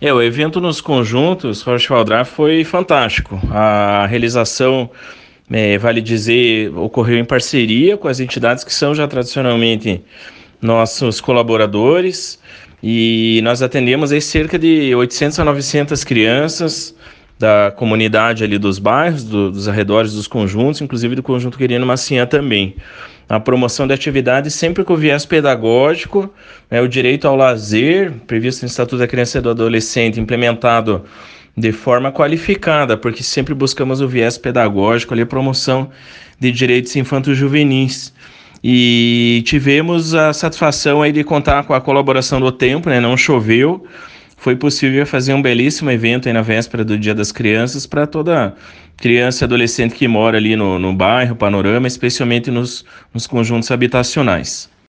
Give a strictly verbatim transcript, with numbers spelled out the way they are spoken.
É, o evento nos conjuntos Rochefort Drive foi fantástico. A realização, é, vale dizer, ocorreu em parceria com as entidades que são já tradicionalmente nossos colaboradores e nós atendemos aí cerca de oitocentas a novecentas crianças da comunidade ali dos bairros, do- dos arredores dos conjuntos, inclusive do Conjunto Querino Maciã também. A promoção de atividades sempre com viés pedagógico, né, o direito ao lazer, previsto no Estatuto da Criança e do Adolescente, implementado de forma qualificada, porque sempre buscamos o viés pedagógico ali, a promoção de direitos infantos juvenis. E tivemos a satisfação aí de contar com a colaboração do tempo, né? Não choveu. Foi possível fazer um belíssimo evento aí na véspera do Dia das Crianças para toda criança e adolescente que mora ali no, no bairro Panorama, especialmente nos, nos conjuntos habitacionais.